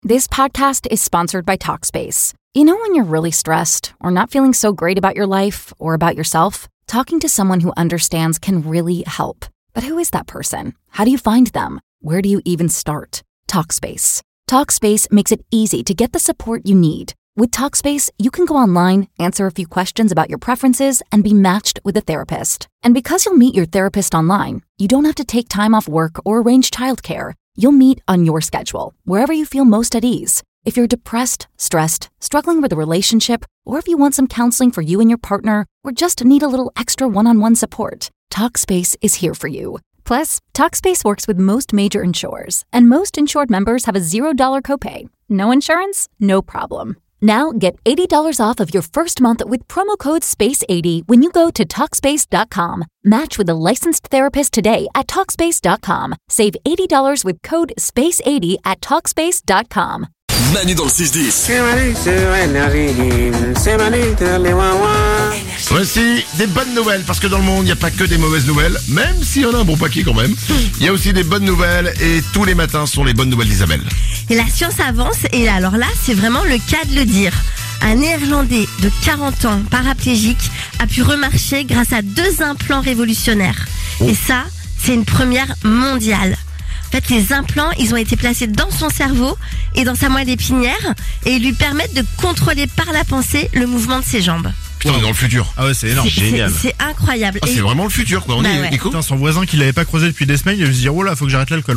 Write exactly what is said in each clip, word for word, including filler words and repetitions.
This podcast is sponsored by Talkspace. You know when you're really stressed or not feeling so great about your life or about yourself? Talking to someone who understands can really help. But who is that person? How do you find them? Where do you even start? Talkspace. Talkspace makes it easy to get the support you need. With Talkspace, you can go online, answer a few questions about your preferences, and be matched with a therapist. And because you'll meet your therapist online, you don't have to take time off work or arrange childcare. You'll meet on your schedule, wherever you feel most at ease. If you're depressed, stressed, struggling with a relationship, or if you want some counseling for you and your partner, or just need a little extra one-on-one support, Talkspace is here for you. Plus, Talkspace works with most major insurers, and most insured members have a zero dollars copay. No insurance? No problem. Now get eighty dollars off of your first month with promo code space eighty when you go to Talkspace dot com. Match with a licensed therapist today at Talkspace dot com. Save eighty dollars with code space eighty at Talkspace dot com. Manu dans le six dix. C'est Manu sur Énergie, c'est Manu sur les Wawa. Voici des bonnes nouvelles, parce que dans le monde, il n'y a pas que des mauvaises nouvelles, même s'il y en a un bon paquet quand même. Il y a aussi des bonnes nouvelles, et tous les matins sont les bonnes nouvelles d'Isabelle. Et la science avance, et alors là, c'est vraiment le cas de le dire. Un Néerlandais de quarante ans, paraplégique, a pu remarcher grâce à deux implants révolutionnaires. Oh. Et ça, c'est une première mondiale. En fait, les implants, ils ont été placés dans son cerveau et dans sa moelle épinière et ils lui permettent de contrôler par la pensée le mouvement de ses jambes. Putain, on est dans le futur. Ah ouais, c'est énorme. C'est, Génial. C'est, c'est incroyable. Ah, c'est et... vraiment le futur, quoi. On bah est, ouais. Nico. Putain, son voisin qui l'avait pas croisé depuis des semaines, il a dû se dire, oh là, faut que j'arrête l'alcool.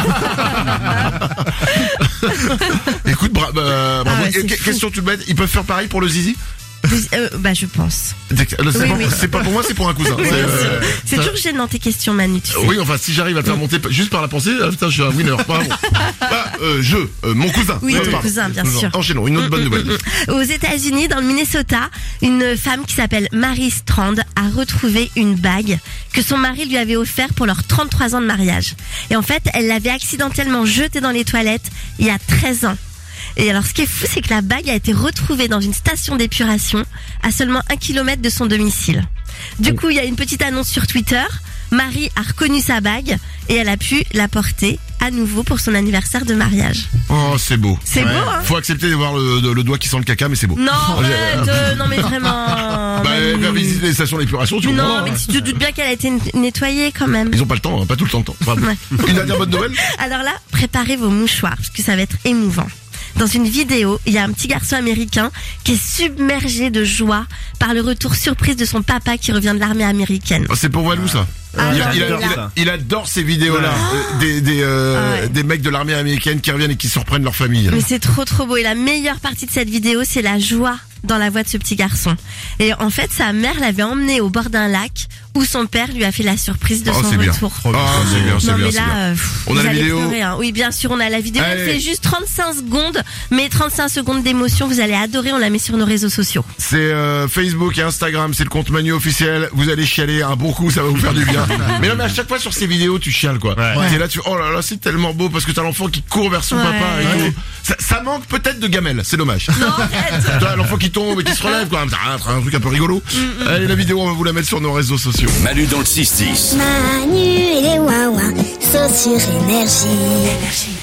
Écoute, bra- bah, bravo. Ah ouais, Et, que- question toute bête, ils peuvent faire pareil pour le zizi? Euh, bah, je pense. C'est, c'est, Oui, pas, oui. c'est pas pour moi, c'est pour un cousin. Oui, c'est, bien euh, sûr. C'est ça- toujours gênant tes questions, Manu, tu sais. Oui, enfin, si j'arrive à te faire monter juste par la pensée, ah, putain, je suis un winner. Bravo. Bah, euh, je, euh, mon cousin. Oui, Euh, ton pardon. cousin, bien sûr. Enchaînons, une autre bonne nouvelle. Aux États-Unis, dans le Minnesota, une femme qui s'appelle Mary Strand a retrouvé une bague que son mari lui avait offert pour leurs trente-trois ans de mariage. Et en fait, elle l'avait accidentellement jetée dans les toilettes il y a treize ans. Et alors, ce qui est fou, c'est que la bague a été retrouvée dans une station d'épuration à seulement un kilomètre de son domicile. Du coup, il y a une petite annonce sur Twitter. Marie a reconnu sa bague et elle a pu la porter à nouveau pour son anniversaire de mariage. Oh, c'est beau. C'est Ouais. beau, hein? Faut accepter de voir le, le doigt qui sent le caca, mais c'est beau. Non, J'ai- arrête, euh, non mais vraiment. Bah, Manu. elle va visiter les stations d'épuration, tu Non, comprends, mais hein. tu te doutes bien qu'elle a été nettoyée quand même. Ils ont pas le temps, hein, pas tout le temps. le temps. Bravo. Ouais. Une dernière bonne nouvelle. Alors là, préparez vos mouchoirs parce que ça va être émouvant. Dans une vidéo, il y a un petit garçon américain qui est submergé de joie par le retour surprise de son papa qui revient de l'armée américaine. Oh, c'est pour Walou, ça. Ah, il, non, il- mais il- là- il adore ces vidéos-là, euh, des, des, euh, Ah ouais. des mecs de l'armée américaine qui reviennent et qui surprennent leur famille. Mais c'est trop trop beau et la meilleure partie de cette vidéo, c'est la joie dans la voix de ce petit garçon. Et en fait, sa mère l'avait emmené au bord d'un lac où son père lui a fait la surprise de Oh, son c'est bien. retour. Oh, c'est bien, c'est non bien, mais c'est là, bien. euh, pff, On a vous la allez vidéo. pleurer, hein. Oui, bien sûr, on a la vidéo. Elle Allez. fait juste trente-cinq secondes, mais trente-cinq secondes d'émotion. Vous allez adorer. On la met sur nos réseaux sociaux. C'est euh, Facebook et Instagram, c'est le compte Manu officiel. Vous allez chialer un bon coup, ça va vous faire du bien. Mais non, mais à chaque fois sur ces vidéos, tu chiales, quoi. Ouais. T'es là, tu oh là là, c'est tellement beau parce que t'as l'enfant qui court vers son Ouais. papa et Ouais. tout. Ça, ça manque peut-être de gamelle, c'est dommage. Non, arrête. T'as l'enfant qui tombe et qui se relève, quoi. Un, un truc un peu rigolo. Allez, la vidéo, on va vous la mettre sur nos réseaux sociaux. Manu dans le six dix. Manu et les Wawa sont sur Énergie.